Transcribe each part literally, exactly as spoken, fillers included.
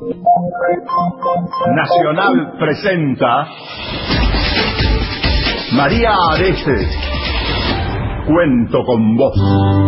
Nacional presenta María Areces, Cuento con Vos.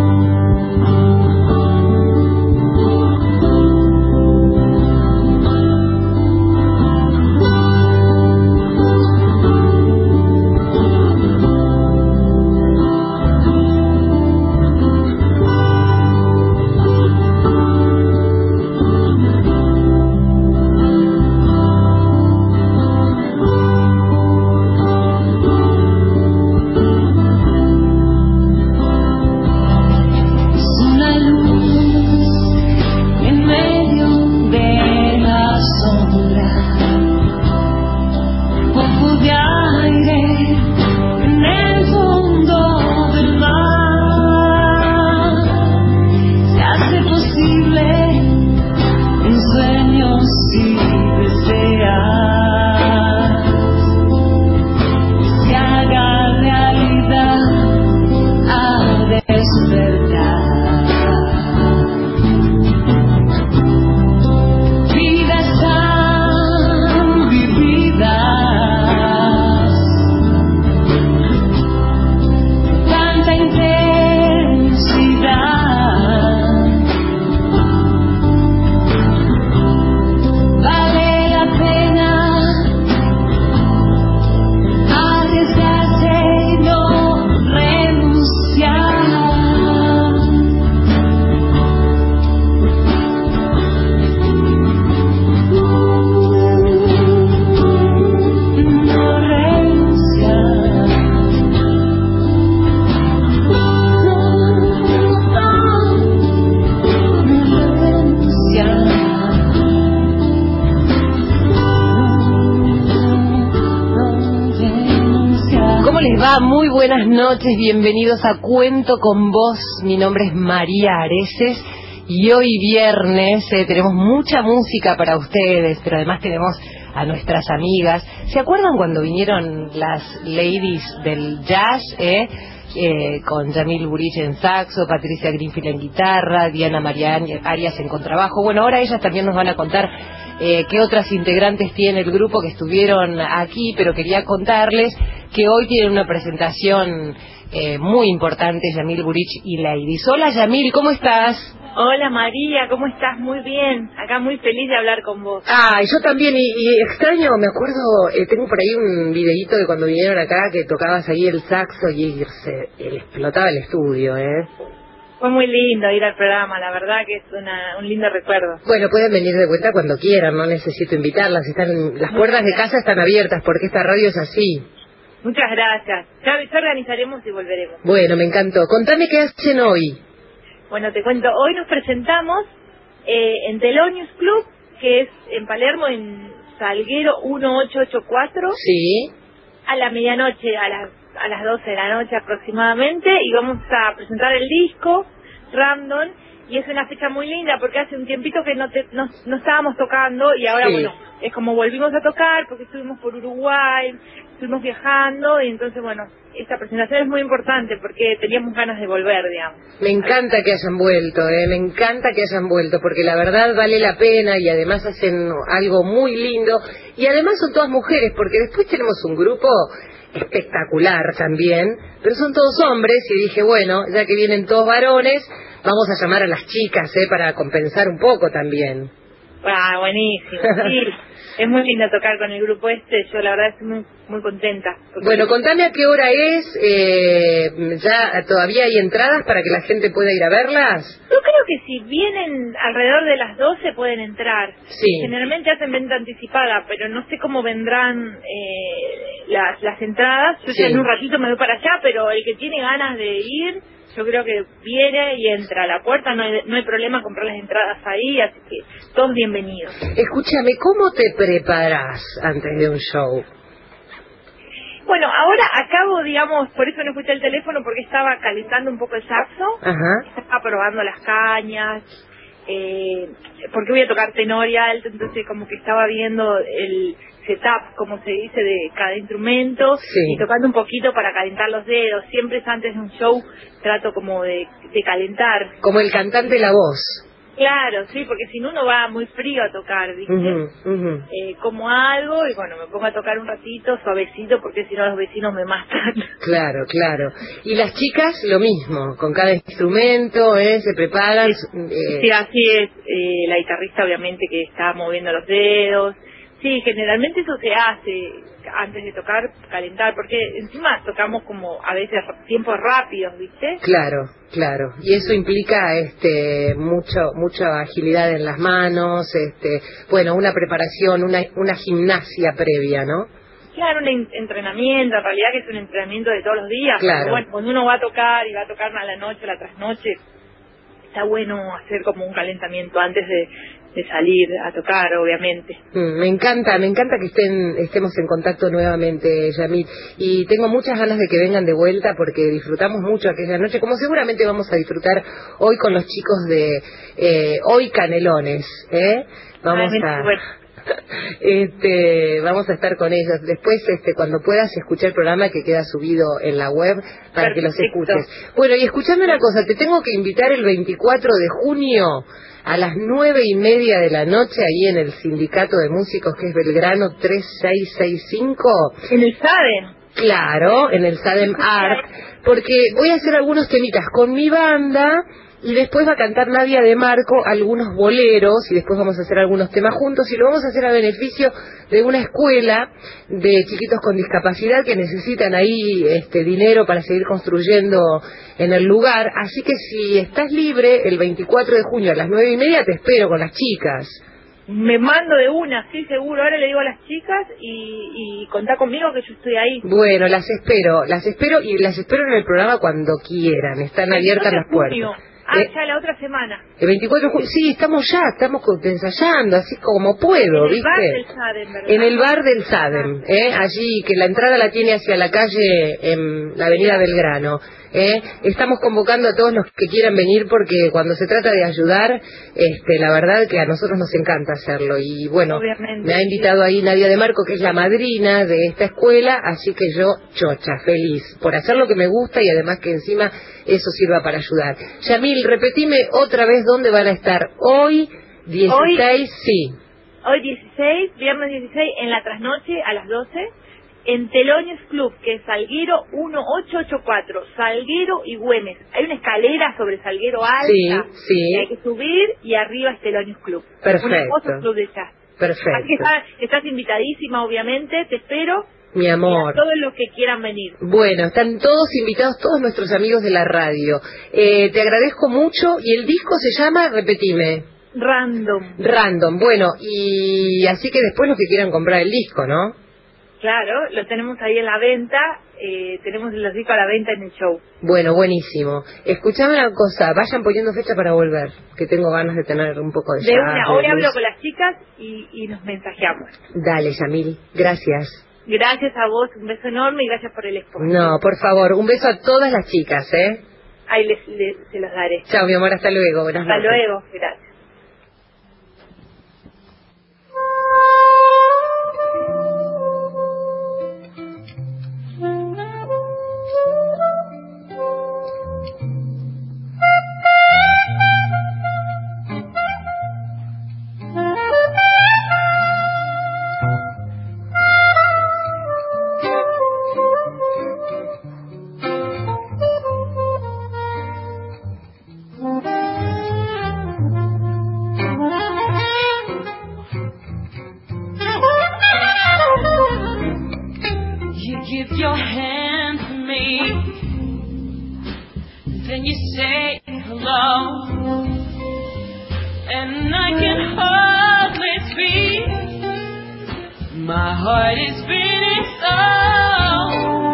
Muy buenas noches, bienvenidos a Cuento con Vos. Mi nombre es María Areces y hoy viernes eh, tenemos mucha música para ustedes, pero además tenemos a nuestras amigas. ¿Se acuerdan cuando vinieron las ladies del jazz? Eh? Eh, con Yamil Burich en saxo, Patricia Greenfield en guitarra, Diana María Arias en contrabajo. Bueno, ahora ellas también nos van a contar eh, qué otras integrantes tiene el grupo que estuvieron aquí, pero quería contarles que hoy tienen una presentación eh, muy importante, Yamil Burich y Ladies. Hola Yamil, ¿cómo estás? Hola María, ¿cómo estás? Muy bien, acá muy feliz de hablar con vos. Ah, yo también, y, y extraño, me acuerdo, eh, tengo por ahí un videíto de cuando vinieron acá, que tocabas ahí el saxo y se él explotaba el estudio, ¿eh? Fue muy lindo ir al programa, la verdad que es una, un lindo recuerdo. Bueno, pueden venir de vuelta cuando quieran, no necesito invitarlas, están las puertas de casa están abiertas porque esta radio es así. Muchas gracias, ya, ya organizaremos y volveremos. Bueno, me encantó. Contame qué hacen hoy. Bueno, te cuento, hoy nos presentamos eh, en Thelonious Club, que es en Palermo, en Salguero dieciocho ochenta y cuatro. Sí. A la medianoche, a las, a las doce de la noche aproximadamente, y vamos a presentar el disco, Random, y es una fecha muy linda porque hace un tiempito que no, te, no, no estábamos tocando, y ahora, sí, bueno, es como volvimos a tocar porque estuvimos por Uruguay, estuvimos viajando, y entonces, bueno, esta presentación es muy importante porque teníamos ganas de volver, digamos. Me encanta que hayan vuelto, eh, me encanta que hayan vuelto, porque la verdad vale la pena y además hacen algo muy lindo, y además son todas mujeres, porque después tenemos un grupo espectacular también, pero son todos hombres, y dije, bueno, ya que vienen todos varones, vamos a llamar a las chicas, eh, para compensar un poco también. Ah, buenísimo, sí. Es muy lindo tocar con el grupo este, yo la verdad estoy muy, muy contenta. Bueno, contame a qué hora es, eh, ya todavía hay entradas para que la gente pueda ir a verlas. Yo creo que si vienen alrededor de las doce pueden entrar. Sí. Generalmente hacen venta anticipada, pero no sé cómo vendrán eh, las, las entradas. Yo, sí, ya en un ratito me voy para allá, pero el que tiene ganas de ir, yo creo que viene y entra a la puerta, no hay, no hay problema comprar las entradas ahí, así que todos bienvenidos. Escúchame, ¿cómo te preparás antes de un show? Bueno, ahora acabo, digamos, por eso no escuché el teléfono, porque estaba calentando un poco el saxo. Ajá. Estaba probando las cañas, eh, porque voy a tocar tenor y alto, entonces como que estaba viendo el setup, como se dice, de cada instrumento, sí, y tocando un poquito para calentar los dedos. Siempre es antes de un show, trato como de, de calentar. Como el cantante La Voz. Claro, sí, porque si no uno va muy frío a tocar, ¿viste? Uh-huh, uh-huh. Eh, como algo y bueno, me pongo a tocar un ratito, suavecito, porque si no los vecinos me matan. Claro, claro. Y las chicas lo mismo, con cada instrumento, ¿eh? Se preparan. Eh... Sí, así es. Eh, la guitarrista obviamente que está moviendo los dedos. Sí, generalmente eso se hace antes de tocar, calentar, porque encima tocamos como a veces tiempos rápidos, ¿viste? Claro, claro. Y eso implica este mucho mucha agilidad en las manos, este, bueno, una preparación, una una gimnasia previa, ¿no? Claro, un entrenamiento, en realidad que es un entrenamiento de todos los días. Claro. Pero bueno, cuando uno va a tocar y va a tocar a la noche, a la trasnoche, está bueno hacer como un calentamiento antes de, de salir a tocar, obviamente. Mm, me encanta, me encanta que estén estemos en contacto nuevamente, Yamil. Y tengo muchas ganas de que vengan de vuelta porque disfrutamos mucho aquella noche, como seguramente vamos a disfrutar hoy con los chicos de eh, Hoy Canelones, ¿eh? Vamos Ay, a... bueno. Este, vamos a estar con ellos. Después, este, cuando puedas escuchar el programa que queda subido en la web para Perfecto. que los escuches. Bueno, y escuchame una cosa, te tengo que invitar el veinticuatro de junio a las nueve y media de la noche ahí en el Sindicato de Músicos que es Belgrano tres seis seis cinco. En el SADEM. Claro, en el SADEM Art, porque voy a hacer algunos temitas con mi banda. Y después va a cantar Nadia de Marco algunos boleros y después vamos a hacer algunos temas juntos y lo vamos a hacer a beneficio de una escuela de chiquitos con discapacidad que necesitan ahí este dinero para seguir construyendo en el lugar. Así que si estás libre el veinticuatro de junio a las nueve y media te espero con las chicas. Me mando de una, sí, seguro. Ahora le digo a las chicas y, y contá conmigo que yo estoy ahí. Bueno, las espero, las espero y las espero en el programa cuando quieran. Están abiertas las puertas. Ah, eh, ya la otra semana. El veinticuatro de junio, sí, estamos ya, estamos ensayando, así como puedo, en el ¿viste? bar del SADEM, ¿verdad? En el bar del SADEM, ¿eh? Allí, que la entrada la tiene hacia la calle, en la avenida Belgrano. ¿eh? Estamos convocando a todos los que quieran venir porque cuando se trata de ayudar, este, la verdad que a nosotros nos encanta hacerlo. Y bueno, obviamente, me ha invitado ahí Nadia de Marco, que es la madrina de esta escuela, así que yo, chocha, feliz, por hacer lo que me gusta y además que encima eso sirva para ayudar. Yamil, repetime otra vez dónde van a estar hoy, dieciséis, hoy, sí. Hoy dieciséis, viernes dieciséis, en la trasnoche a las doce, en Telonius Club, que es Salguero mil ochocientos ochenta y cuatro, Salguero y Güemes. Hay una escalera sobre Salguero alta, sí, sí. que hay que subir y arriba es Telonius Club. Perfecto. Un hermoso club de jazz. Perfecto. Así que estás, estás invitadísima, obviamente, te espero. Mi amor. Y a todos los que quieran venir. Bueno, están todos invitados, todos nuestros amigos de la radio. Eh, te agradezco mucho y el disco se llama, repetime. Random. Random, bueno, y así que después los que quieran comprar el disco, ¿no? Claro, lo tenemos ahí en la venta, eh, tenemos los discos a la venta en el show. Bueno, buenísimo. Escuchame una cosa, vayan poniendo fecha para volver, que tengo ganas de tener un poco de De jazz, una, hoy de hablo blues. con las chicas y, y nos mensajeamos. Dale, Yamil, gracias. Gracias a vos, un beso enorme y gracias por el espacio. No, por favor, un beso a todas las chicas, ¿eh? Ahí les, les, se los daré. Chao, mi amor, hasta luego. Buenas Hasta noches. luego, gracias. Give your hand to me, then you say hello, and I can hardly speak. My heart is beating so,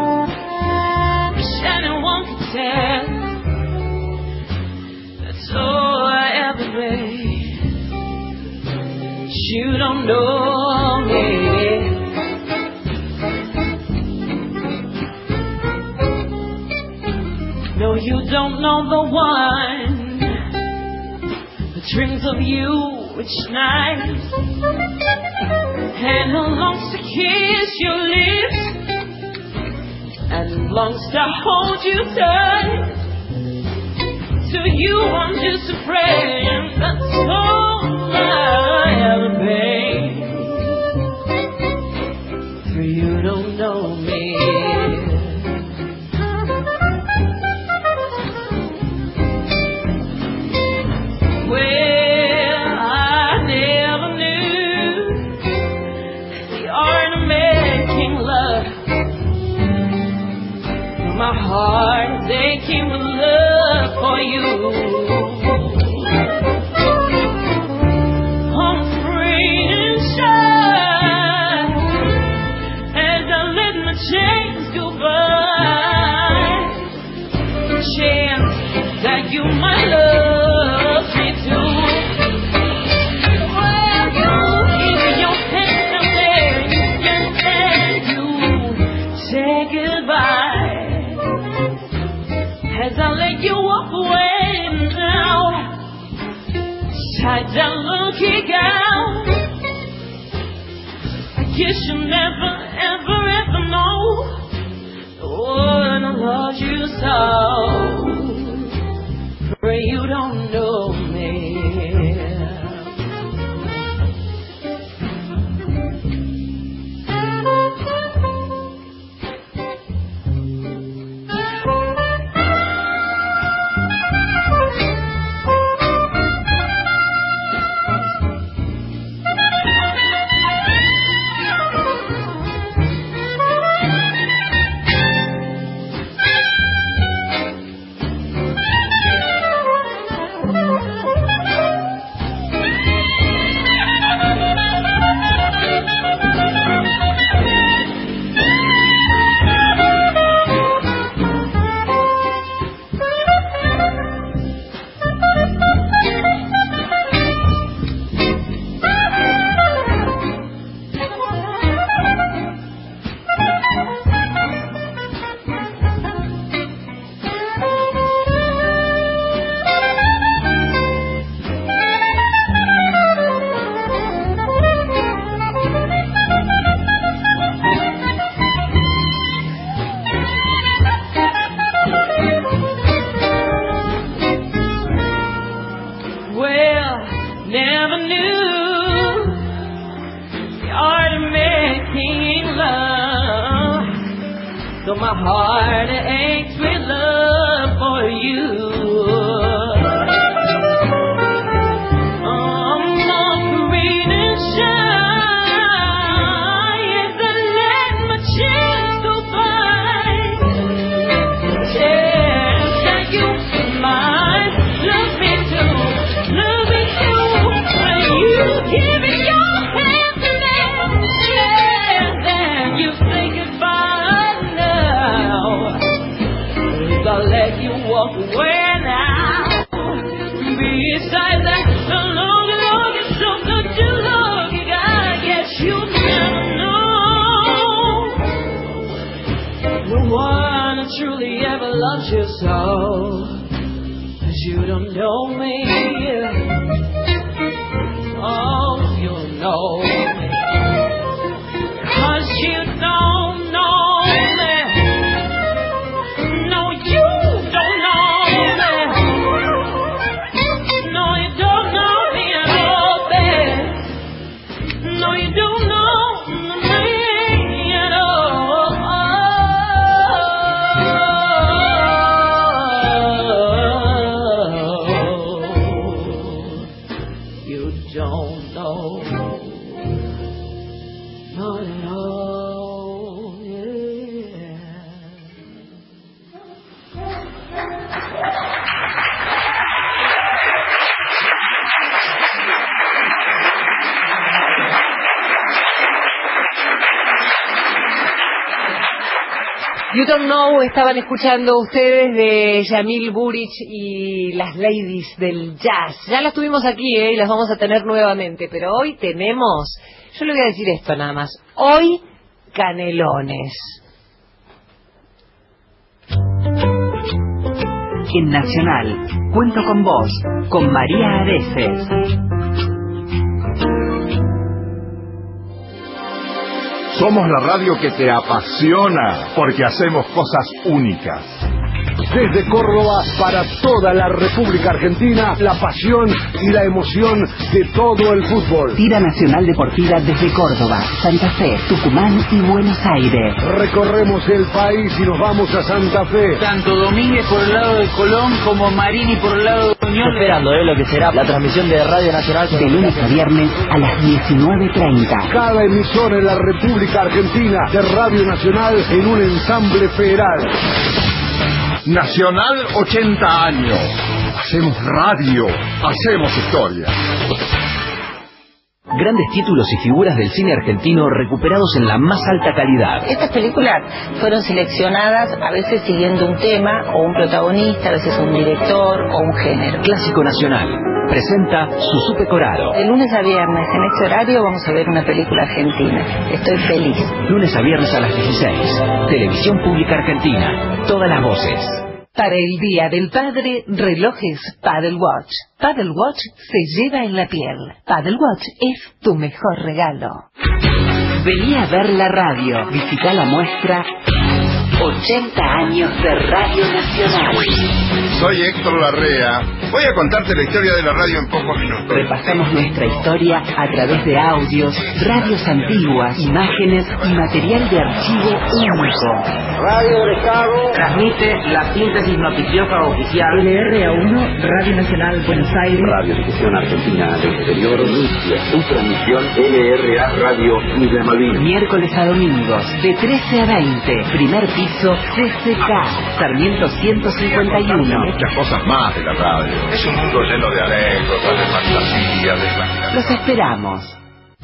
wish anyone could tell. That's all I ever read. You don't know me. No, you don't know the one who dreams of you each night and who longs to kiss your lips and longs to hold you tight to you I'm just a friend. That's all I ever been. For you don't know me. Well, I never knew the art of making love. My heart is aching with love for you. I'm free and shy as I let my chains go by. The chance that you might love me too. Well, you keep your hands up there, you can say goodbye. As I let you walk away now, tied down looking out. I guess you'll never, ever, ever know what I love you so. Pray you don't know me. My heart aches with love for you. I'm offering to shine as I let my chance go by. Chance that you might love me too, love me too. But you give me your hand to me, yeah, and you say goodbye. I'll let you walk away now. Besides that, the longer, longer, so good you look, I guess you never know the one that truly ever loves you so. 'Cause you don't know me. Oh, you know me. 'Cause you don't know me. You Don't Know, estaban escuchando ustedes de Yamil Buric y las ladies del jazz. Ya las tuvimos aquí, ¿eh? Y las vamos a tener nuevamente, pero hoy tenemos, yo le voy a decir esto nada más, hoy canelones. En Nacional, Cuento con Vos, con María Areces. Somos la radio que te apasiona porque hacemos cosas únicas. Desde Córdoba para toda la República Argentina, la pasión y la emoción de todo el fútbol. Tira Nacional Deportiva desde Córdoba, Santa Fe, Tucumán y Buenos Aires. Recorremos el país y nos vamos a Santa Fe. Tanto Domínguez por el lado de Colón como Marini por el lado de Unión. Esperando eh, lo que será la transmisión de Radio Nacional. De lunes a viernes a las diecinueve treinta. Cada emisora en la República Argentina de Radio Nacional en un ensamble federal. Nacional ochenta años. Hacemos radio, hacemos historia. Grandes títulos y figuras del cine argentino recuperados en la más alta calidad. Estas películas fueron seleccionadas a veces siguiendo un tema o un protagonista, a veces un director o un género. Clásico Nacional presenta Susupe Coraro. De lunes a viernes en este horario vamos a ver una película argentina. Estoy feliz. Lunes a viernes a las dieciséis. Televisión Pública Argentina. Todas las voces. Para el Día del Padre, relojes Paddle Watch. Paddle Watch se lleva en la piel. Paddle Watch es tu mejor regalo. Vení a ver la radio. Visita la muestra ochenta años de Radio Nacional. Soy Héctor Larrea. Voy a contarte la historia de la radio en pocos minutos. Repasamos nuestra historia a través de audios, radios antiguas, imágenes y material de archivo único. Radio del Estado transmite la síntesis noticiosa oficial. L R A uno, Radio Nacional Buenos Aires. Radio Difusión Argentina del Exterior, Rusia. Su transmisión L R A Radio Isla Malvinas. Miércoles a domingos, de trece a veinte. Primer piso, C C K. Sarmiento ciento cincuenta y uno. Muchas cosas más de la radio. Es un mundo lleno de anécdotas, de fantasías, de imaginación. Los esperamos.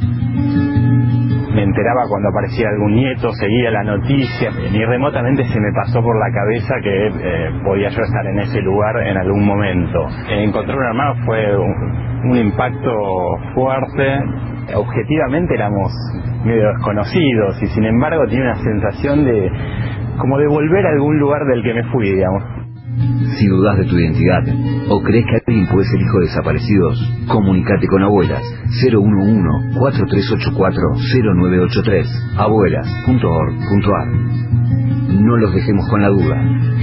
Me enteraba cuando aparecía algún nieto, seguía la noticia. Ni remotamente se me pasó por la cabeza que eh, podía yo estar en ese lugar en algún momento. Encontrar un hermano fue un, un impacto fuerte. Objetivamente éramos medio desconocidos y sin embargo tiene una sensación de como de volver a algún lugar del que me fui, digamos. Si dudas de tu identidad o crees que alguien puede ser hijo de desaparecidos, comunícate con Abuelas cero uno uno, cuatro tres ocho cuatro, cero nueve ocho tres, abuelas punto org punto ar. No los dejemos con la duda.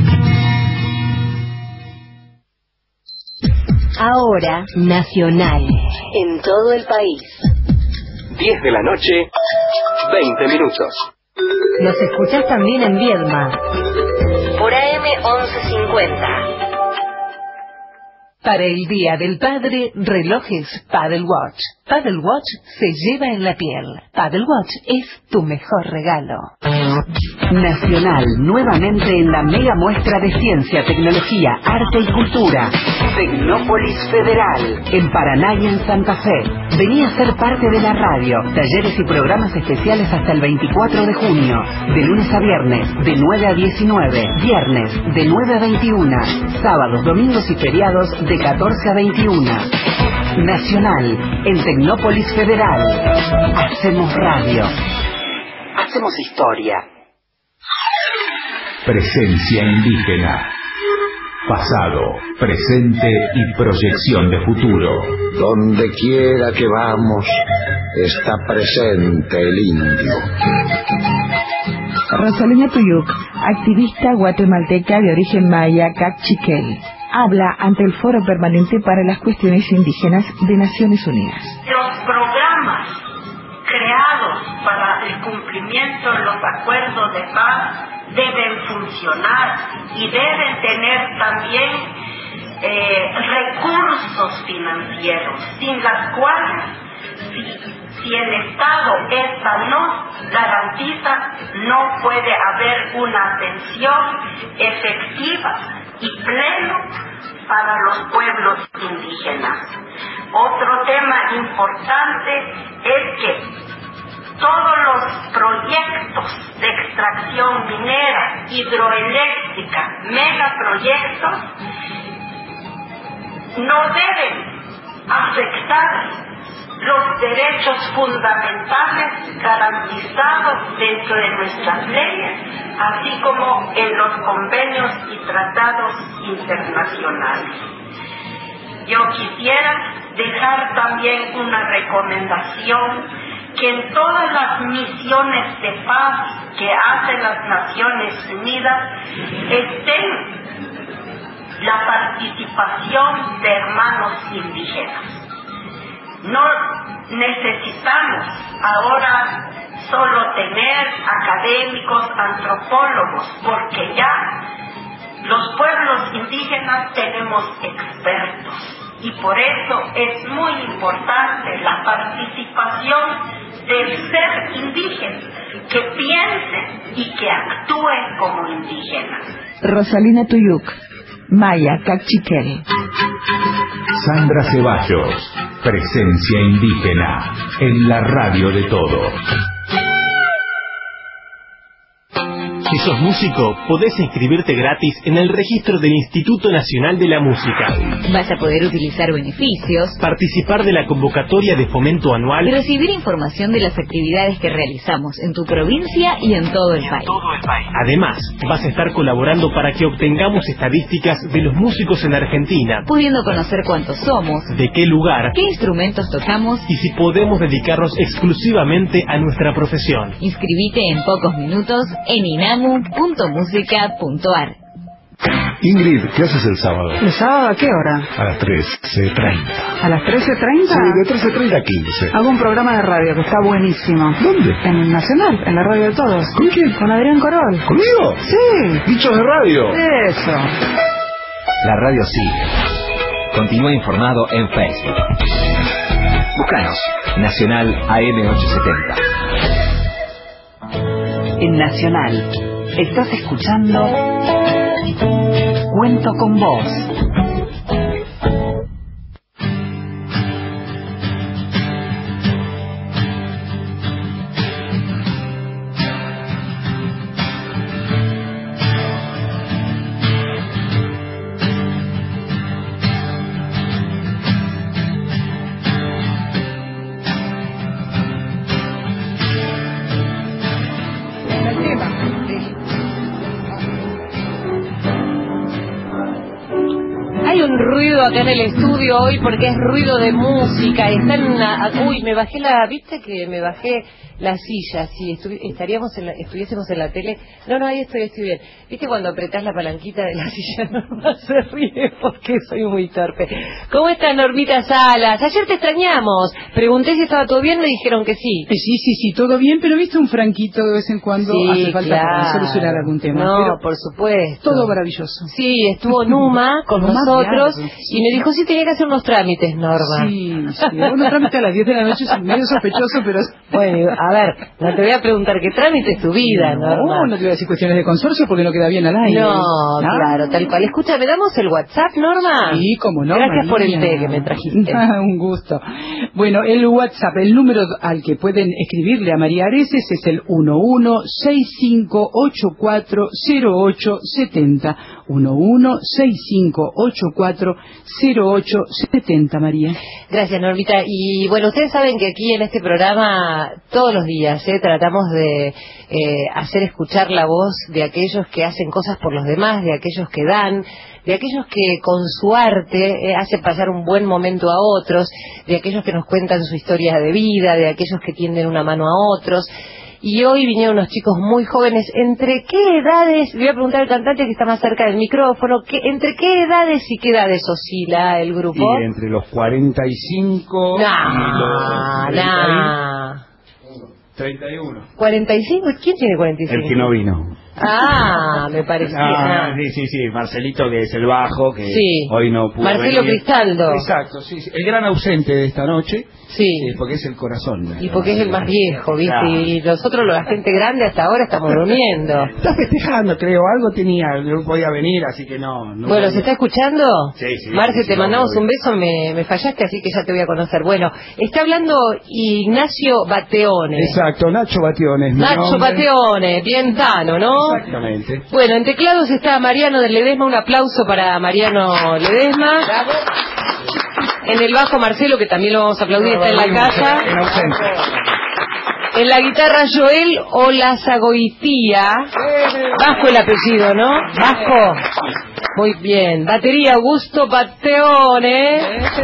Ahora, Nacional. En todo el país. diez de la noche, veinte minutos. Nos escuchás también en Viedma. Por A M once cincuenta. Para el Día del Padre, relojes Paddle Watch. Paddle Watch se lleva en la piel. Paddle Watch es tu mejor regalo. Nacional, nuevamente en la mega muestra de ciencia, tecnología, arte y cultura. Tecnópolis Federal, en Paraná y en Santa Fe. Vení a ser parte de la radio. Talleres y programas especiales hasta el veinticuatro de junio. De lunes a viernes, de nueve a diecinueve. Viernes, de nueve a veintiuna. Sábados, domingos y feriados, de catorce a veintiuna. Nacional, en Tecnópolis Federal. Hacemos radio. Hacemos historia. Presencia indígena. Pasado, presente y proyección de futuro. Donde quiera que vamos, está presente el indio. Rosalina Tuyuk, activista guatemalteca de origen maya cachiquel, habla ante el Foro Permanente para las Cuestiones Indígenas de Naciones Unidas. Los programas creados para el cumplimiento de los acuerdos de paz deben funcionar y deben tener también eh, recursos financieros, sin las cuales, si, si el Estado esta no garantiza, no puede haber una atención efectiva y pleno para los pueblos indígenas. Otro tema importante es que todos los proyectos de extracción minera, hidroeléctrica, megaproyectos, no deben afectar los derechos fundamentales garantizados dentro de nuestras leyes, así como en los convenios y tratados internacionales. Yo quisiera dejar también una recomendación que en todas las misiones de paz que hacen las Naciones Unidas estén la participación de hermanos indígenas. No necesitamos ahora solo tener académicos, antropólogos, porque ya los pueblos indígenas tenemos expertos. Y por eso es muy importante la participación del ser indígena, que piense y que actúe como indígena. Rosalina Tuyuk, Maya Cachiquel. Sandra Ceballos, presencia indígena en la radio de todos. Si sos músico, podés inscribirte gratis en el registro del Instituto Nacional de la Música. Vas a poder utilizar beneficios, participar de la convocatoria de fomento anual y recibir información de las actividades que realizamos en tu provincia y en todo el país. Además, vas a estar colaborando para que obtengamos estadísticas de los músicos en Argentina, pudiendo conocer cuántos somos, de qué lugar, qué instrumentos tocamos y si podemos dedicarnos exclusivamente a nuestra profesión. Inscribite en pocos minutos en inamu punto musica punto ar. Ingrid, ¿qué haces el sábado? ¿El sábado a qué hora? A las trece treinta. ¿A las trece treinta? Sí, de trece treinta a quince. Hago un programa de radio que está buenísimo. ¿Dónde? En Nacional, en la radio de todos. ¿Con quién? Con Adrián Corol. ¿Conmigo? Sí. Dichos de radio. Eso. La radio sigue. Continúa informado en Facebook. Búscanos, Nacional A M ochocientos setenta. En Nacional, estás escuchando Cuento con Vos. Ruido acá en el estudio hoy porque es ruido de música. Están una... Uy, me bajé la... ¿Viste que me bajé la silla? Si estu... estaríamos en la... estuviésemos en la tele... No, no, ahí estoy, estoy bien. ¿Viste cuando apretás la palanquita de la silla? Norma se ríe porque soy muy torpe. ¿Cómo está Normita Salas? Ayer te extrañamos. Pregunté si estaba todo bien, me dijeron que sí. Sí, sí, sí, todo bien, pero viste un franquito de vez en cuando. Sí, hace falta claro. para solucionar algún tema. No, pero por supuesto. todo maravilloso. Sí, estuvo Numa con Numa, nosotros claro, sí. Y me dijo, sí, tenía que hacer unos trámites, Norma. Sí, sí. Unos trámites a las diez de la noche es medio sospechoso, pero... Bueno, a ver, no te voy a preguntar qué trámite es tu vida, no, Norma. No te voy a decir cuestiones de consorcio porque no queda bien al aire. No, ¿no? claro, tal cual. Escucha, ¿me damos el WhatsApp, Norma? Sí, como no. Gracias María. por el té que me trajiste. Un gusto. Bueno, el WhatsApp, el número al que pueden escribirle a María Areces es el uno uno seis cinco ocho cuatro cero ocho siete cero. uno uno seis cinco ocho cuatro cero ocho siete cero, María. Gracias, Normita. Y bueno, ustedes saben que aquí en este programa todos los días ¿eh? tratamos de eh, hacer escuchar la voz de aquellos que hacen cosas por los demás, de aquellos que dan, de aquellos que con su arte eh, hacen pasar un buen momento a otros, de aquellos que nos cuentan su historia de vida, de aquellos que tienden una mano a otros. Y hoy vinieron unos chicos muy jóvenes. ¿Entre qué edades? Le voy a preguntar al cantante que está más cerca del micrófono. ¿qué, ¿Entre qué edades y qué edades oscila el grupo? Y entre los cuarenta y cinco nah, y los nah. treinta y uno. ¿cuarenta y cinco? ¿Quién tiene cuarenta y cinco? El que no vino. Ah, me parecía. Ah, sí, sí, sí, Marcelito, que es el bajo, que sí. hoy no pudo Marcelo venir. Cristaldo. Exacto, sí, sí, el gran ausente de esta noche. Sí. Eh, porque es el corazón. Y porque es el más viejo, ¿viste? Claro. Y nosotros, la gente grande, hasta ahora estamos durmiendo. Está festejando, creo, algo tenía, no podía venir, así que no. no bueno, podía. ¿se está escuchando? Sí, sí. Marce, sí, te sí, mandamos no, un beso, me, me fallaste, así que ya te voy a conocer. Bueno, está hablando Ignacio Bateone. Exacto, Nacho Bateone. Nacho Bateone, bien Tano, ¿no? Exactamente. Bueno, en teclados está Mariano de Ledesma, un aplauso para Mariano Ledesma. Bravo. En el bajo Marcelo, que también lo vamos a aplaudir, está en la casa. En la guitarra Joel Olazagoitía. Vasco el apellido, ¿no? Vasco. Muy bien. Batería Augusto Bateone.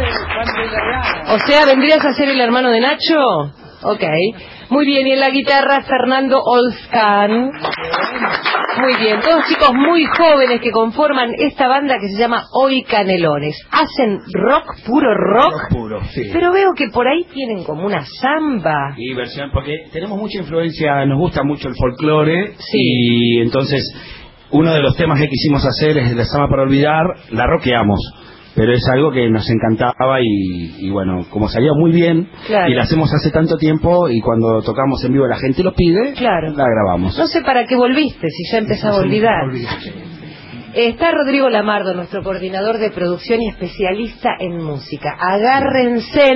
O sea, ¿vendrías a ser el hermano de Nacho? Ok. Muy bien. Y en la guitarra Fernando Olscan. Muy bien, todos chicos muy jóvenes que conforman esta banda que se llama Hoy Canelones. Hacen rock, puro rock, Rock puro, sí. pero veo que por ahí tienen como una samba. Y versión, porque tenemos mucha influencia, nos gusta mucho el folclore, Sí. y entonces uno de los temas que quisimos hacer es la Samba para Olvidar, la rockeamos, pero es algo que nos encantaba y, y bueno, como salió muy bien, Claro. y la hacemos hace tanto tiempo, y cuando tocamos en vivo la gente lo pide, Claro. la grabamos. No sé para qué volviste, si ya empezaba a olvidar. Está Rodrigo Lamardo, nuestro coordinador de producción y especialista en música. Agárrense.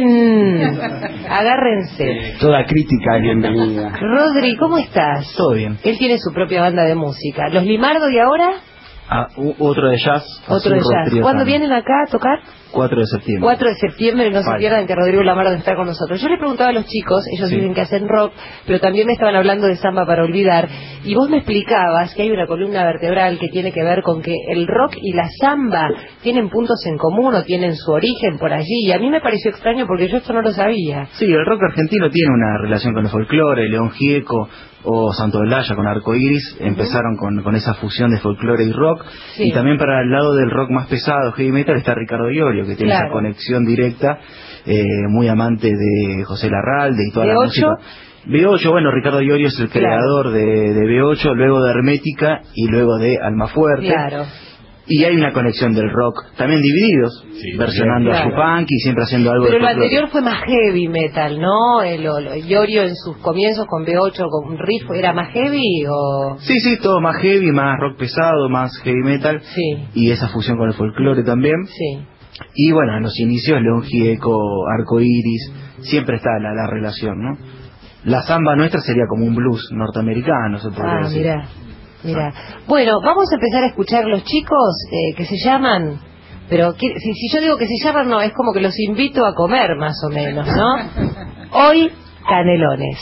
Agárrense. Toda crítica es bienvenida. Rodri, ¿cómo estás? Todo bien. Él tiene su propia banda de música. ¿Los Limardo y ahora? Ah, u- otro de jazz. Otro de Azurro jazz. Trio ¿Cuándo también. vienen acá a tocar? cuatro de septiembre. cuatro de septiembre, no se Vale. pierdan que Rodrigo Lamardo está con nosotros. Yo le preguntaba a los chicos, ellos Sí. dicen que hacen rock, pero también me estaban hablando de samba para olvidar, y vos me explicabas que hay una columna vertebral que tiene que ver con que el rock y la samba tienen puntos en común o tienen su origen por allí, y a mí me pareció extraño porque yo esto no lo sabía. Sí, el rock argentino tiene una relación con el folclore. León Gieco o Santo Olaya con Arco Iris empezaron con, con esa fusión de folclore y rock. Sí. Y también para el lado del rock más pesado, heavy metal, está Ricardo Iorio, que tiene Claro. esa conexión directa, eh, muy amante de José Larralde y toda la ¿B ocho? música. B ocho, bueno, Ricardo Iorio es el Claro. creador de, de B ocho, luego de Hermética y luego de Almafuerte. Claro. Y hay una conexión del rock, también divididos, versionando claro. a Yupanqui y siempre haciendo algo Pero de lo folclore. anterior fue más heavy metal, ¿no? El, o- lo- Iorio en sus comienzos con B ocho, con riff, ¿era más heavy o...? Sí, sí, todo más heavy, más rock pesado, más heavy metal. Sí. Y esa fusión con el folclore también. Sí. Y bueno, en los inicios, León Gieco, Arco Iris, siempre está la, la relación, ¿no? La samba nuestra sería como un blues norteamericano, se podría Ah, decir. mira, mira. Bueno, vamos a empezar a escuchar los chicos eh, que se llaman, pero que- si, si yo digo que se llaman, no, es como que los invito a comer más o menos, ¿no? Hoy Canelones.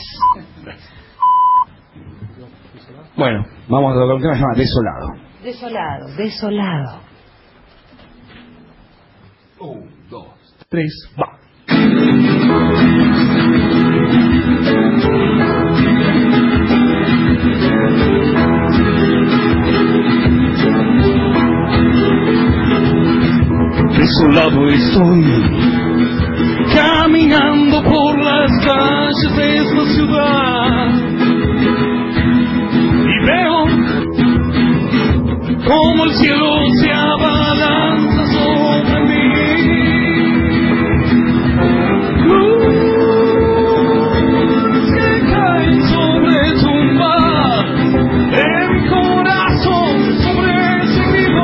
Bueno, vamos a lo que se llama Desolado. Desolado, desolado. Un, dos, tres, va. Desolado estoy, caminando por las calles de esta ciudad, y veo como el cielo se abalanza sobre mí. Luz que cae sobre tumbas de mi corazón sobreseguido.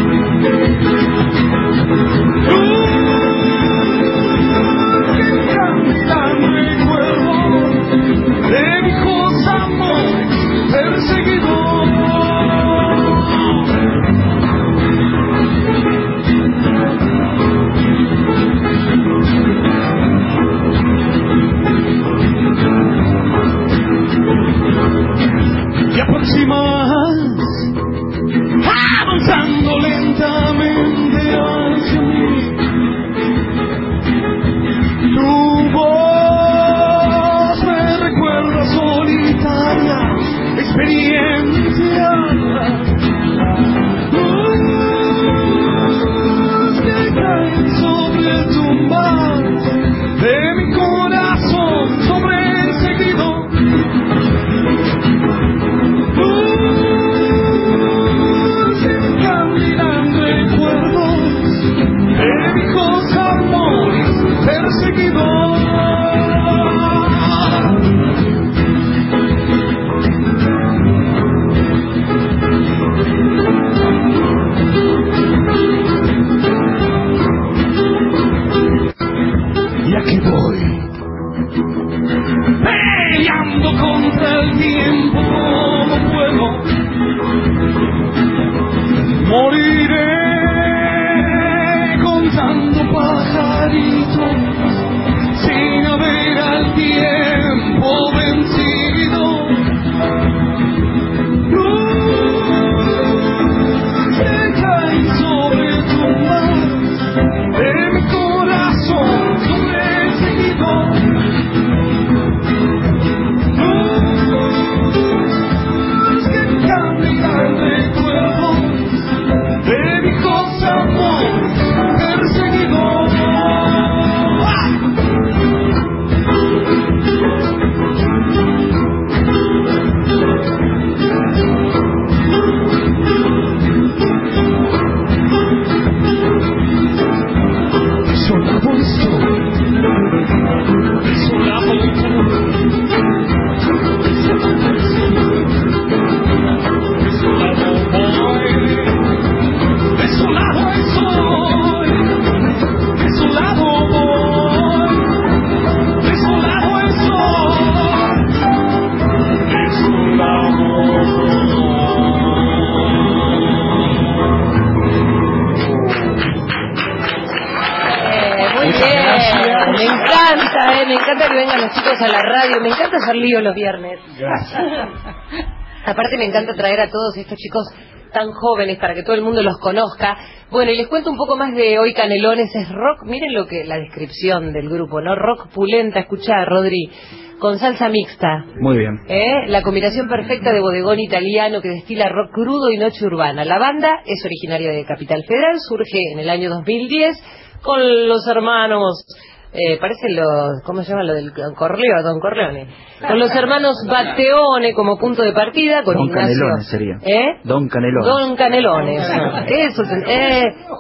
De viejos amores perseguidos. Te aproximas, avanzando lentamente hacia mí. Tu voz me recuerda solitaria experiencia. Luz que caen sobre tumbas de mi corazón sobreseguido. Luz que caminan recuerdos de viejos amores perseguidos. Y aquí voy, peleando contra el tiempo como puedo. Moriré contando pajaritos sin haber al tiempo vencido. Luz que cae sobre tumbas de mi corazón sobreseguido. Luz vengan los chicos a la radio. Me encanta hacer lío los viernes. Gracias. Aparte me encanta traer a todos estos chicos tan jóvenes para que todo el mundo los conozca. Bueno, y les cuento un poco más de Hoy Canelones. Es rock, miren lo que la descripción del grupo, ¿no? Rock pulenta, escuchá, Rodri, con salsa mixta. Muy bien. ¿Eh? La combinación perfecta de bodegón italiano que destila rock crudo y noche urbana. La banda es originaria de Capital Federal, surge en el año dos mil diez con los hermanos... Eh, parece los, ¿cómo se llama lo del Corleo, Don Corleone? Con los hermanos Batteone como punto de partida, con Don Ignacio. Canelones sería. ¿Eh? Don Canelones. Don Canelones. Eso, eh,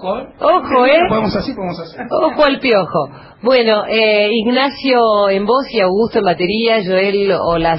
ojo, ¿eh? Podemos así, podemos así. Ojo al piojo. Bueno, eh, Ignacio en voz y Augusto en batería, Joel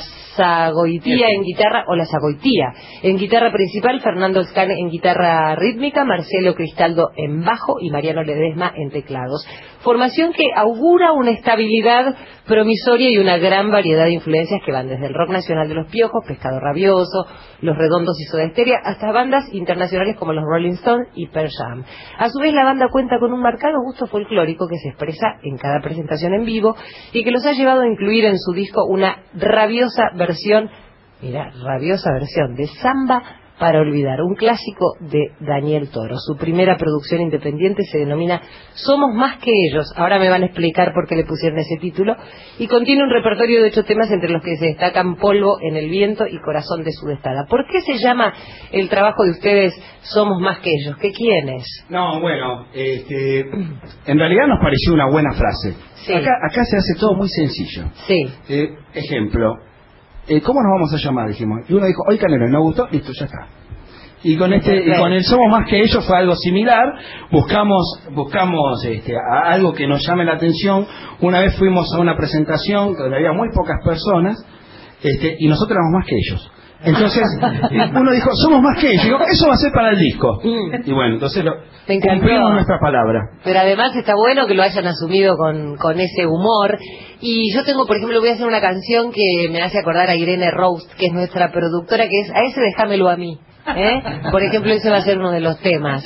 Olazagoitía en guitarra, Olazagoitía en guitarra principal, Fernando Escane en guitarra rítmica, Marcelo Cristaldo en bajo y Mariano Ledesma en teclados. Formación que augura una estabilidad promisoria y una gran variedad de influencias que van desde el rock nacional de los Piojos, Pescado Rabioso, Los Redondos y Soda Stereo, hasta bandas internacionales como los Rolling Stones y Pearl Jam. A su vez, la banda cuenta con un marcado gusto folclórico que se expresa en cada presentación en vivo y que los ha llevado a incluir en su disco una rabiosa versión, mira, rabiosa versión de Samba para olvidar, un clásico de Daniel Toro. Su primera producción independiente se denomina Somos más que ellos. Ahora me van a explicar por qué le pusieron ese título. Y contiene un repertorio de ocho temas entre los que se destacan Polvo en el viento y Corazón de Sudestada. ¿Por qué se llama el trabajo de ustedes Somos más que ellos? ¿Qué quiénes? No, bueno, este, en realidad nos pareció una buena frase. Sí. Acá, acá se hace todo muy sencillo. Sí. Eh, ejemplo, eh, ¿cómo nos vamos a llamar? Dijimos. Y uno dijo, Hoy Canelones, ¿no gustó? Listo, ya está. Y con este, y con el Somos más que ellos fue algo similar. Buscamos, buscamos este, a algo que nos llame la atención. Una vez fuimos a una presentación donde había muy pocas personas, este, y nosotros éramos más que ellos. Entonces, uno dijo, somos más que ellos. Digo, eso va a ser para el disco. Y bueno, entonces lo, cumplimos nuestra palabra. Pero además está bueno que lo hayan asumido con, con ese humor. Y yo tengo, por ejemplo, voy a hacer una canción que me hace acordar a Irene Roast, que es nuestra productora, que es A ese déjamelo a mí. ¿Eh? Por ejemplo, ese va a ser uno de los temas.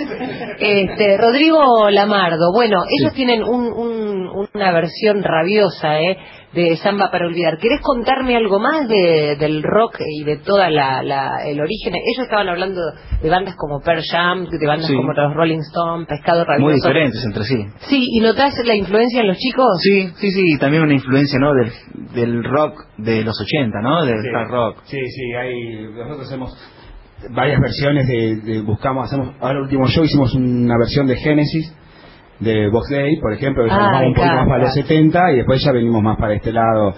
Este, Rodrigo Lamardo, bueno, ellos sí. tienen un, un, una versión rabiosa ¿eh? de Samba para olvidar. ¿Querés contarme algo más de, del rock y de toda la, la el origen? Ellos estaban hablando de bandas como Pearl Jam, de bandas sí. como los Rolling Stones, Pescado Rabioso. Muy diferentes entre sí. Sí, ¿y notás la influencia en los chicos? Sí, sí, sí, también una influencia, ¿no? Del, del rock de los ochenta, ¿no? Del sí. hard rock. Sí, sí, hay, nosotros hacemos varias versiones de, de buscamos hacemos ahora el último show hicimos una versión de Genesis de Box Day, por ejemplo, que ah, nos vamos un poquito más para los setenta y después ya venimos más para este lado.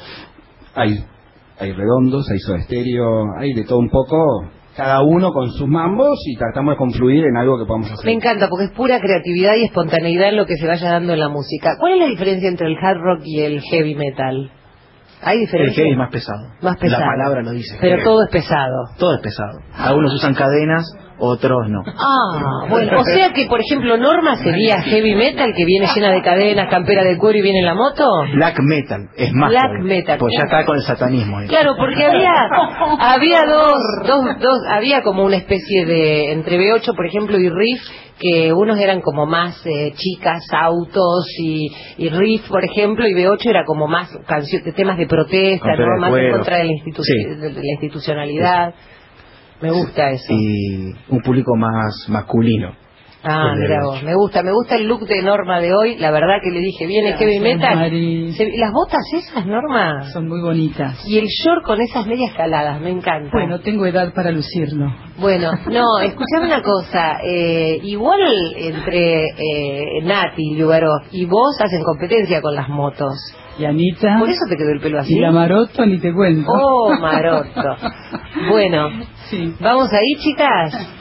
Hay hay redondos, hay Soda Stereo, hay de todo un poco, cada uno con sus mambos y tratamos de confluir en algo que podamos hacer. Me encanta porque es pura creatividad y espontaneidad en lo que se vaya dando en la música. ¿Cuál es la diferencia entre el hard rock y el heavy metal? ¿Hay diferencia? El heavy es más pesado. Más pesado. La palabra lo dice. Pero heavy. Todo es pesado. Todo es pesado. Algunos usan cadenas, otros no. Ah, bueno. O sea que, por ejemplo, Norma sería heavy metal, que viene llena de cadenas, campera de cuero y viene en la moto. Black metal, es más. Black todavía. metal. Pues ya está con el satanismo. Ahí. Claro, porque había había dos, dos, dos, había como una especie de, entre B ocho, por ejemplo, y Riff, que unos eran como más eh, chicas, autos y, y Riff, por ejemplo, y B ocho era como más canciones, de temas de protesta, ¿no? Más en contra de la, institu sí. de la institucionalidad. Sí. Me gusta eso. Y un público más masculino. Ah, mira vos, me gusta, me gusta el look de Norma de hoy, la verdad que le dije, viene heavy metal. Se, las botas esas, Norma, son muy bonitas. Y el short con esas medias caladas, me encanta. Bueno, tengo edad para lucirlo. Bueno, no, escuchame una cosa, eh, igual entre eh, Nati y Lugarov y vos hacen competencia con las motos. Y Anita. Por eso te quedó el pelo así. Y la Maroto, ni te cuento. Oh, Maroto. Bueno, sí. ¿Vamos ahí, chicas?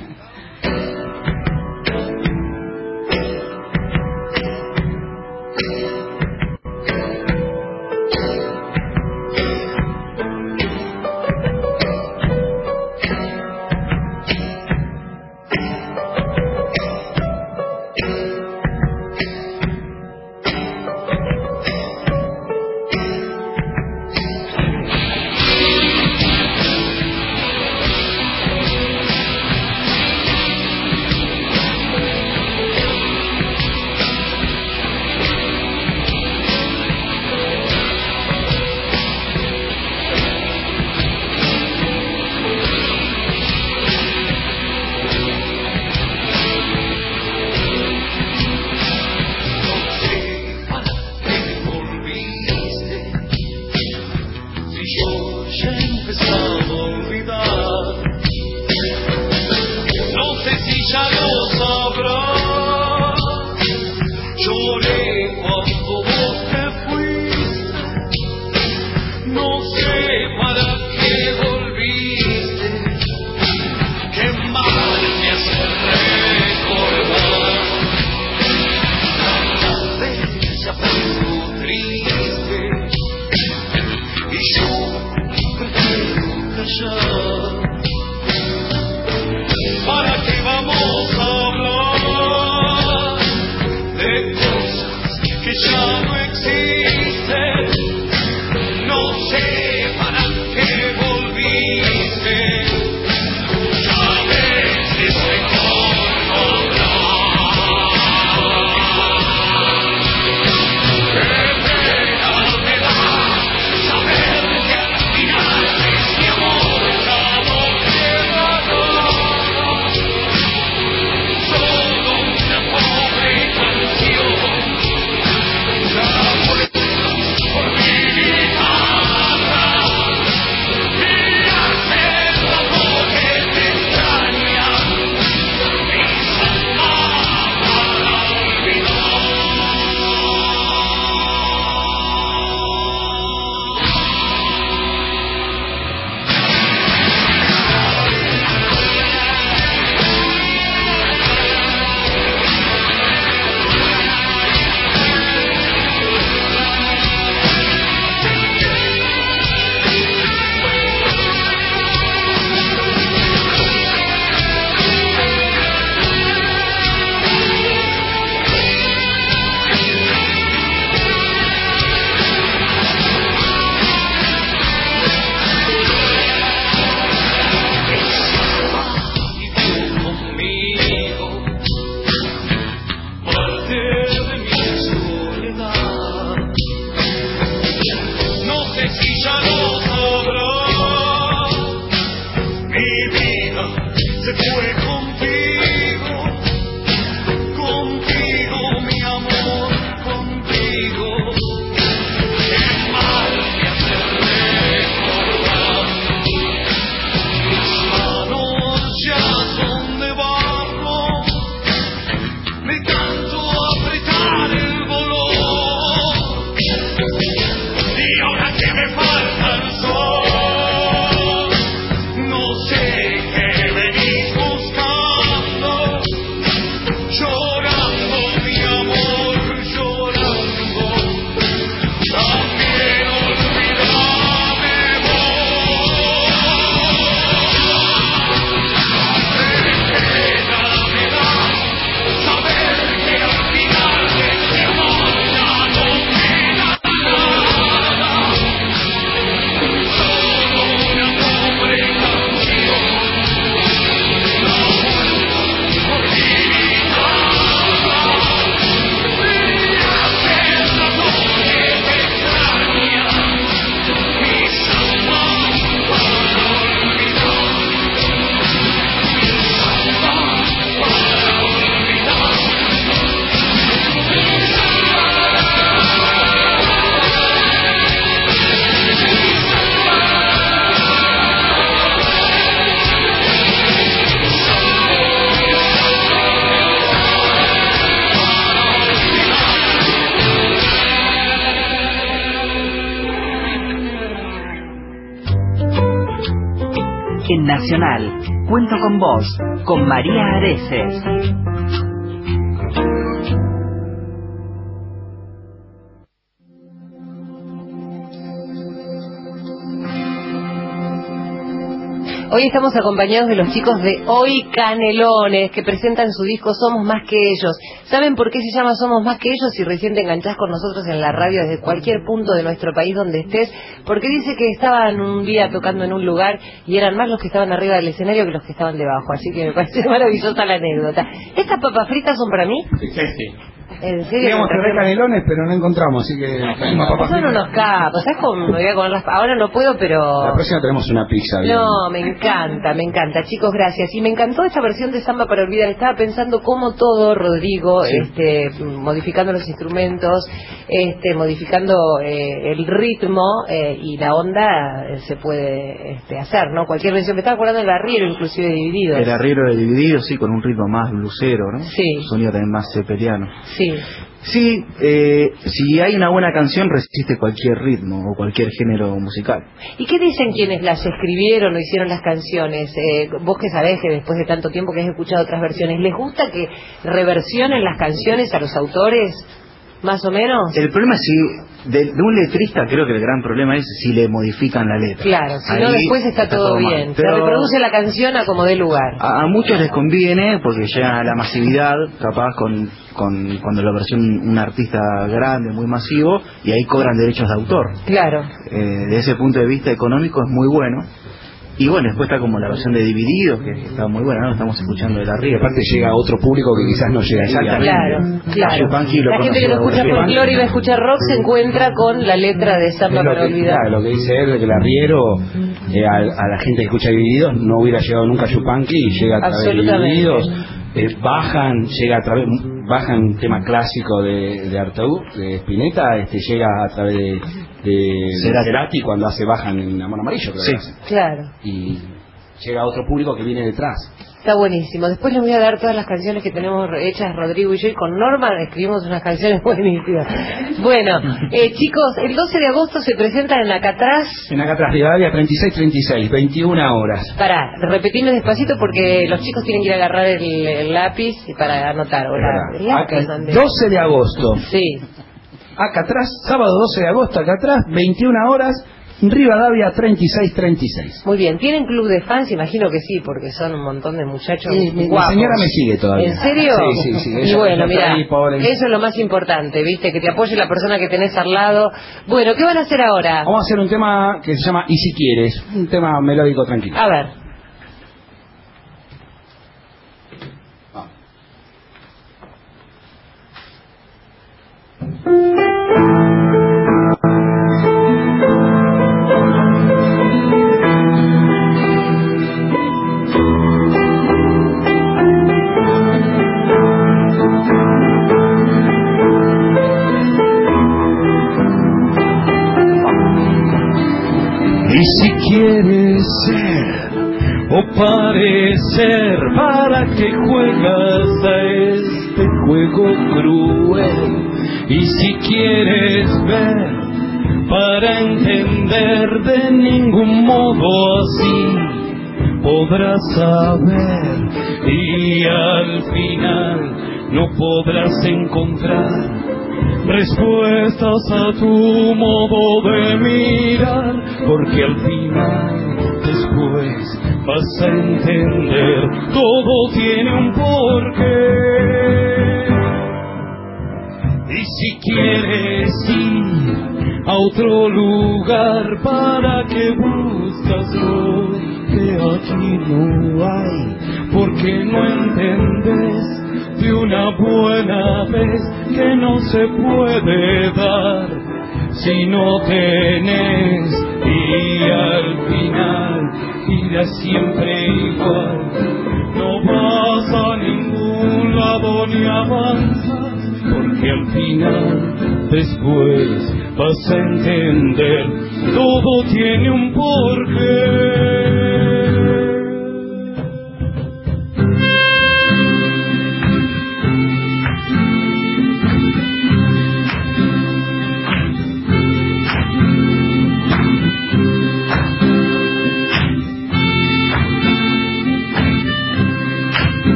empezado a olvidar. No sé si ya lo sabrás. Lloré cuando vos te fuiste. No sé para qué volviste. Qué mal me hace recordar. Tantas veces ya pongo triste y yo prefiero callar. ¿Para qué vamos a hablar de cosas que ya no existen? No sé para qué volviste. Ya ves, es mejor no hablar. Qué pena me da saber que al final este amor ya no queda nada. Solo una pobre canción. La vueltas por mi guitarra y hacer la voz que te extraña. Mi samba para olvidar. Conmigo, parte de mi soledad. No sé si ya lo sabrás. Mi vida se fue contigo, contigo mi amor, contigo. Qué mal me hace recordar. Mis manos ya son de barro, me canto apretar el dolor. Y ahora que me falta el sol, no sé qué venís buscando. Llorando mi amor, llorando. También olvídame vos. Pena me da saber que al final de este amor ya no queda nada. Solo una pobre canción. La vuelta por mi guitarra y hacer la voz que te extraña. Mi samba para olvidar. Mi samba para olvidar. Mi En Nacional, Cuento con Vos, con María Areces. Hoy estamos acompañados de los chicos de Hoy Canelones, que presentan su disco Somos Más Que Ellos. ¿Saben por qué se llama Somos Más Que Ellos? Si recién te enganchás con nosotros en la radio desde cualquier punto de nuestro país donde estés, porque dice que estaban un día tocando en un lugar y eran más los que estaban arriba del escenario que los que estaban debajo, así que me parece maravillosa la anécdota. ¿Estas papas fritas son para mí? Sí, sí. ¿En serio? Íbamos a traer canelones, pero no encontramos, así que trajimos papas Eso no fritas. nos capa. ¿Sabes cómo me voy a comer las papas? Ahora no puedo, pero... La próxima tenemos una pizza. Bien. No, me encanta, me encanta. Chicos, gracias. Y me encantó esta versión de Samba para Olvidar. Estaba pensando cómo todo, Rodrigo, Sí. este, modificando los instrumentos, este, modificando eh, el ritmo eh, y la onda eh, se puede este, hacer, ¿no? Cualquier versión. Me estaba acordando del arriero, inclusive dividido. El arriero de dividido, sí, con un ritmo más blusero, ¿no? Sí. Un sonido también más cepeliano. Sí. Sí, eh, si hay una buena canción resiste cualquier ritmo o cualquier género musical. ¿Y qué dicen quienes las escribieron o hicieron las canciones? Eh, vos que sabés que después de tanto tiempo que has escuchado otras versiones, ¿les gusta que reversionen las canciones a los autores? ¿Más o menos? El problema es si, de, de un letrista, creo que el gran problema es si le modifican la letra. Claro, si no Ahí después está, todo, mal. bien. Pero Se reproduce la canción a como dé lugar. A, a muchos les conviene porque llegan a la masividad, capaz con, con cuando la versión un artista grande, muy masivo, y ahí cobran derechos de autor. Claro. Eh, de ese punto de vista económico es muy bueno. Y bueno, después está como la versión de Divididos, que está muy buena, ¿no? Estamos escuchando de la Y aparte llega a otro público que quizás no llega ahí. Exactamente. Claro, claro. Yupanqui lo La gente que no conoció. escucha folclore y va a escuchar rock se encuentra con la letra de Samba Es lo para que, Olvidar. claro, lo que dice él, que el arriero eh, a, a la gente que escucha Divididos no hubiera llegado nunca a Yupanqui y llega a través de Absolutamente. Divididos. Eh, bajan, llega a través, bajan tema clásico de, de Artaud, de Spinetta, este, llega a través de, de Cerati. Cerati cuando hace Bajan en Amor Amarillo, creo Sí. que hace. Claro. Y llega a otro público que viene detrás. Está buenísimo. Después les voy a dar todas las canciones que tenemos hechas Rodrigo y yo, y con Norma escribimos unas canciones buenísimas. Bueno, eh, chicos, el doce de agosto se presentan en Alcatraz. En acá atrás, Rivadavia treinta y seis treinta y seis, veintiuna horas. Pará, repetime despacito porque los chicos tienen que ir a agarrar el, el lápiz para anotar. ¿O la- el lápiz, Acá, ¿dónde? doce de agosto. Sí. Acá atrás, sábado doce de agosto, acá atrás, veintiuna horas, Rivadavia treinta y seis treinta y seis. Muy bien, ¿tienen club de fans? Imagino que sí, porque son un montón de muchachos Sí, mi- mi guapos. señora me sigue todavía. ¿En serio? Sí, sí, sí. Y Ella- bueno, ella está mira, ahí, pobre. eso es lo más importante, ¿viste? Que te apoye la persona que tenés al lado. Bueno, ¿qué van a hacer ahora? Vamos a hacer un tema que se llama Y si quieres, un tema melódico tranquilo. A ver. Y si quieres ser o parecer, ¿para qué juegas a este juego cruel? Y si quieres ver, para entender, de ningún modo así podrás saber, y al final no podrás encontrar respuestas a tu modo de mirar, porque al final después vas a entender, todo tiene un porqué. Y si quieres ir a otro lugar, ¿para qué buscas hoy que aquí no hay? Porque no entendés de una buena vez que no se puede dar si no tenés, y al final irá siempre igual, no vas a ningún lado ni avanzas, porque al final después vas a entender, todo tiene un porqué.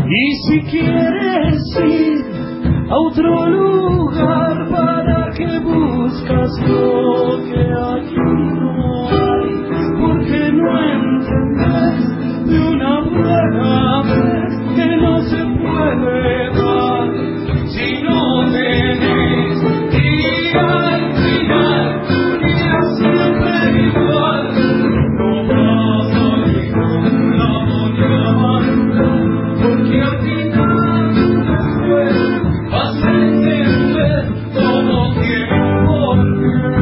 Y si quieres ir a otro lugar, ¿para qué buscas lo que aquí no hay? Porque no entendés de una buena vez que no se puede dar si no tenés. Y al final tu día siempre igual, no vas a ninguna moneda, porque al final después vas a entender todo tiene por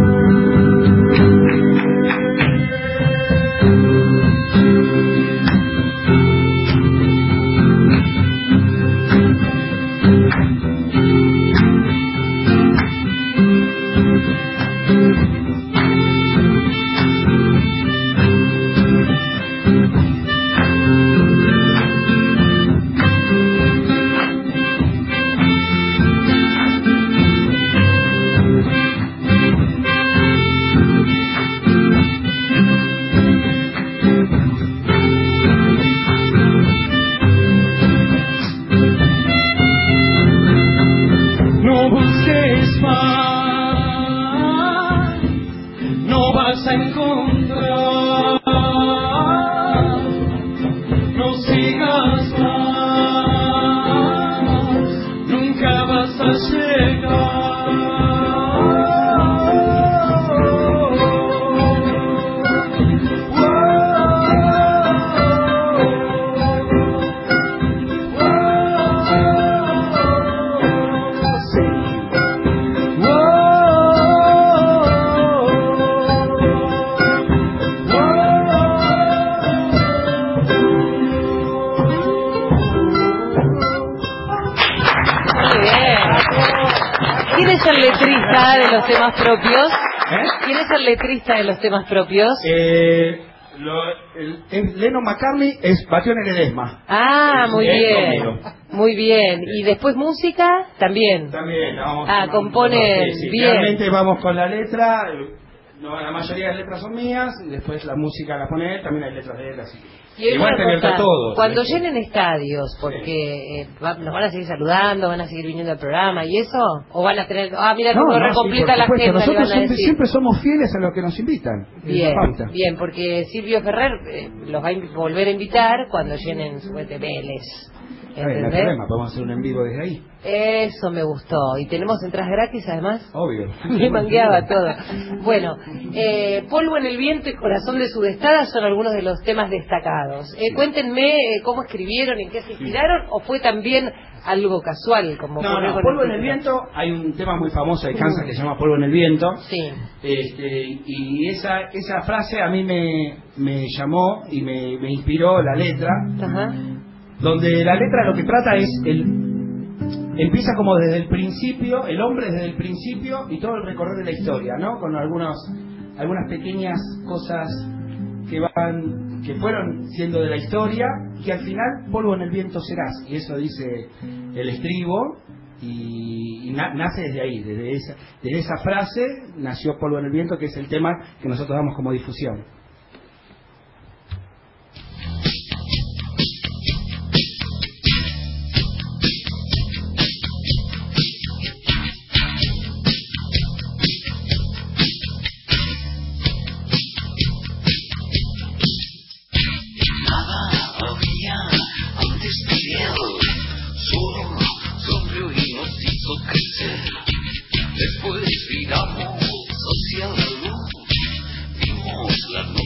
temas propios. ¿Eh? ¿Quién es el letrista de los temas propios? Eh, lo, el, el Lennon McCartney es Bastión Ledesma. Ah, muy es bien. conmigo. Muy bien. ¿Y después música? También. También. Vamos, ah, compone sí, sí. bien. Realmente vamos con la letra. No, la mayoría de las letras son mías. Y después la música la pone él. También hay letras de él. Así. Y igual te abierto a todos. Cuando llenen estadios, porque eh, va, nos van a seguir saludando, van a seguir viniendo al programa y eso, o van a tener, ah, mira cómo no, no, recompleta sí, la agenda. Nosotros le van a siempre, decir. siempre somos fieles a los que nos invitan. Bien, bien, porque Silvio Ferrer eh, los va a volver a invitar cuando llenen su de Vélez. ¿Entendés? No hay problema, podemos hacer un en vivo desde ahí. Eso me gustó. ¿Y tenemos entradas gratis además? Obvio. Me mangueaba todo. Bueno, eh, Polvo en el viento y Corazón de Sudestada son algunos de los temas destacados. Eh, sí. Cuéntenme eh, cómo escribieron, en qué se inspiraron, sí. o fue también algo casual como no, no, Polvo en el viento. Hay un tema muy famoso de Kansas que se llama Polvo en el viento. Sí. Este, y esa esa frase a mí me, me llamó y me, me inspiró la letra. Ajá. Donde la letra lo que trata es el empieza como desde el principio, el hombre desde el principio y todo el recorrer de la historia, ¿no? Con algunos algunas pequeñas cosas que van que fueron siendo de la historia, que al final polvo en el viento serás, y eso dice el estribo, y, y na, nace desde ahí, desde esa, desde esa frase nació Polvo en el viento, que es el tema que nosotros damos como difusión. Después miramos hacia la luz, vimos la noche.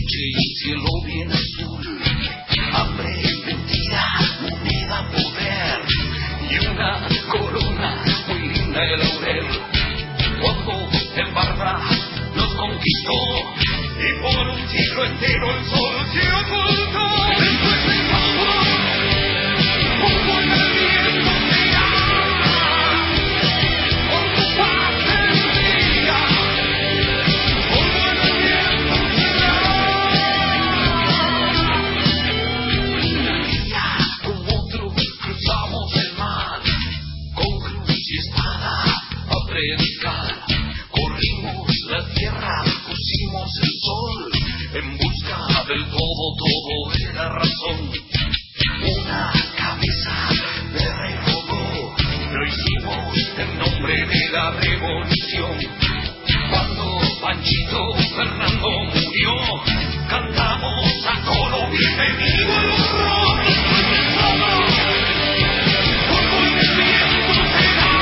la revolución. Cuando Panchito Fernando murió, cantamos a coro bienvenido al horror. Como el viento será,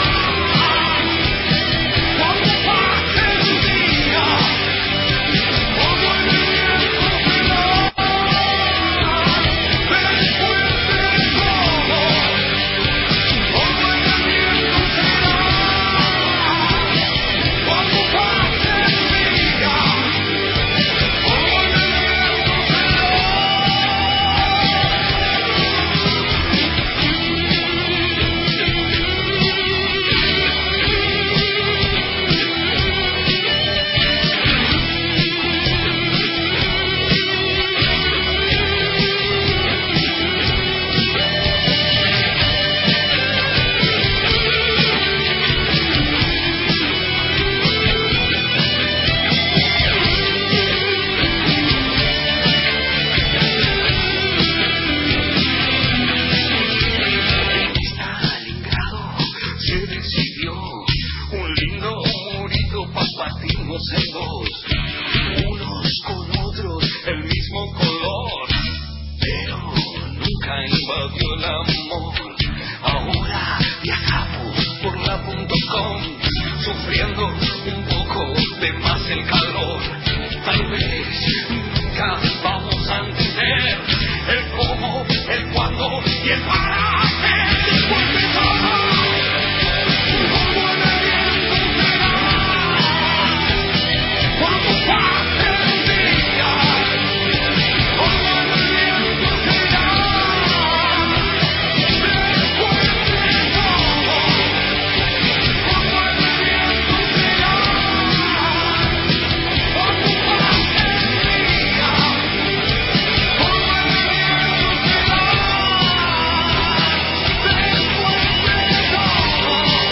cuando pase el día, como el viento será, después de todo, como el viento será, cuando pase el día, como el viento se decidió un lindo murito pa' partirnos en dos, unos con otros el mismo color, pero nunca invadió el amor. Ahora viajamos por la punto com, sufriendo un poco de más el calor. Tal vez nunca vamos a entender el cómo, el cuándo y el para qué. Porque todo como el viento será, cuando pase el día, como el viento será, después de todo, como el viento será, cuando pase el día, como el viento será, después de todo.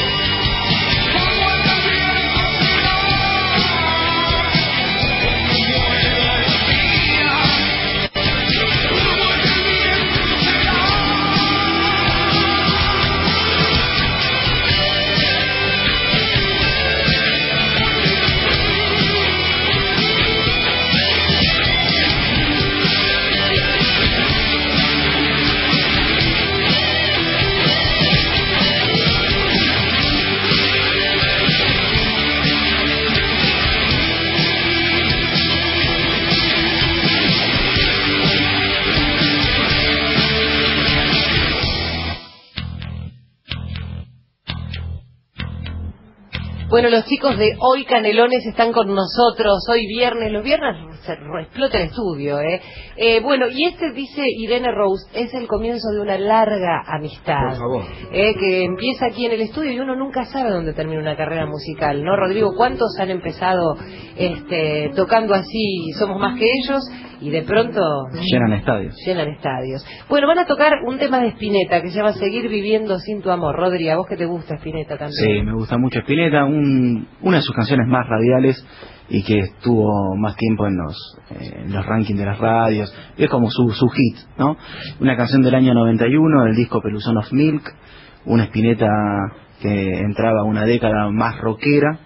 Bueno, los chicos de Hoy Canelones están con nosotros, hoy viernes, los viernes se explota el estudio, ¿eh? eh bueno, y este, dice Irene Rose, es el comienzo de una larga amistad, por favor, eh, que empieza aquí en el estudio y uno nunca sabe dónde termina una carrera musical, ¿no, Rodrigo? ¿Cuántos han empezado este, tocando así, Somos Más que Ellos, y de pronto llenan estadios? Llenan estadios. Bueno, van a tocar un tema de Spinetta que se llama Seguir Viviendo Sin Tu Amor. Rodri, ¿a vos que te gusta Spinetta también? Sí, me gusta mucho Spinetta, un, una de sus canciones más radiales y que estuvo más tiempo en los, eh, en los rankings de las radios. Es como su, su hit, ¿no? Una canción del año noventa y uno, del disco Peluzón of Milk, una Spinetta que entraba a una década más rockera,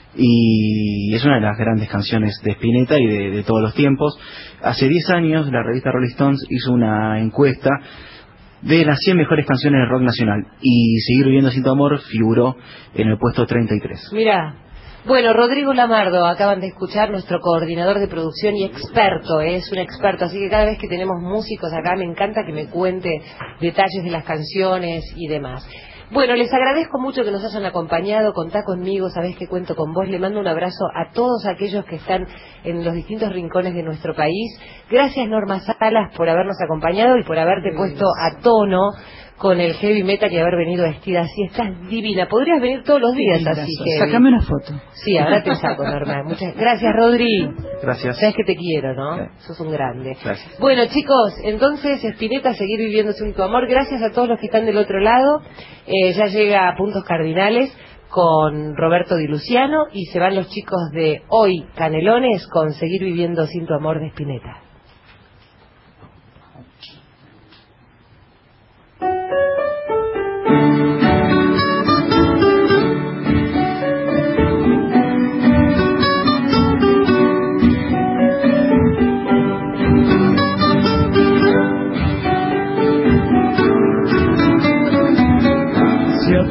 y es una de las grandes canciones de Spinetta y de, de todos los tiempos. Hace diez años la revista Rolling Stones hizo una encuesta de las cien mejores canciones de rock nacional y Seguir Viviendo Sin Tu Amor figuró en el puesto treinta y tres. Mirá. Bueno, Rodrigo Lamardo, acaban de escuchar, nuestro coordinador de producción y experto, ¿eh? Es un experto, así que cada vez que tenemos músicos acá me encanta que me cuente detalles de las canciones y demás. Bueno, les agradezco mucho que nos hayan acompañado, contá conmigo, sabés que cuento con vos, le mando un abrazo a todos aquellos que están en los distintos rincones de nuestro país. Gracias, Norma Salas, por habernos acompañado y por haberte puesto a tono con el heavy metal y haber venido vestida así. Estás divina, podrías venir todos los días así. Sácame una foto. Sí, ahora te saco, Norma. Muchas gracias, Rodri. Gracias. Sabes que te quiero, ¿no? Sí. Sos un grande. Gracias. Bueno, chicos, entonces, Spinetta, Seguir Viviendo Sin Tu Amor. Gracias a todos los que están del otro lado. Eh, ya llega a Puntos Cardinales con Roberto Di Luciano y se van los chicos de Hoy Canelones con Seguir Viviendo Sin Tu Amor de Spinetta.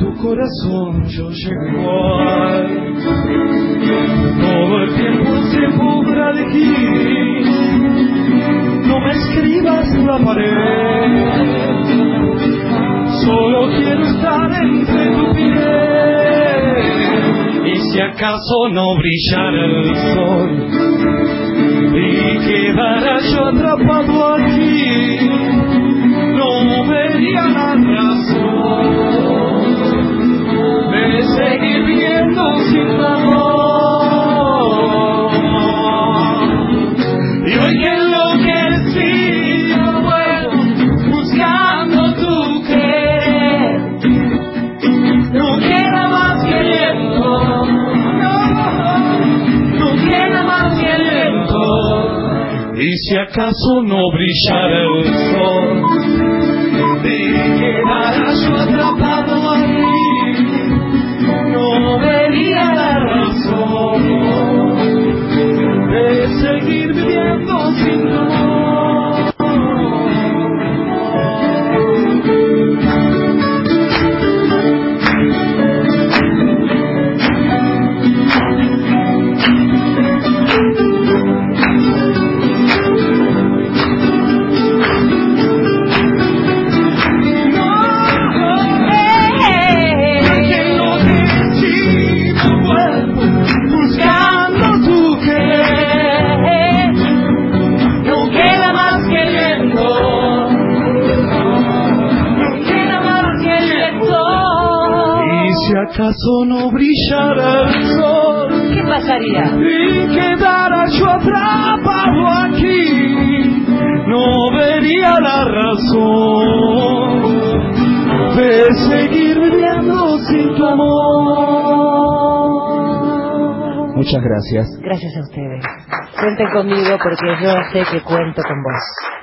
tu corazón yo llego igual. Todo el tiempo se pudra de ti. No me escribas la pared. Solo quiero estar entre tu piel. Y si acaso no brillara el sol y quedara yo atrapado aquí, no vería la razón de seguir viviendo sin tu amor. Y hoy que enloquecido vuelvo buscando tu querer, no queda más que lento, no, no queda más que lento. Y si acaso no brillara el sol y quedara yo atrapado ahí, no vería la razón de seguir viviendo sin tu amor. ¿Acaso no brillara el sol? ¿Qué pasaría? Y quedara yo atrapado aquí, no vería la razón de seguir viviendo sin tu amor. Muchas gracias. Gracias a ustedes. Cuenten conmigo porque yo sé que cuento con vos.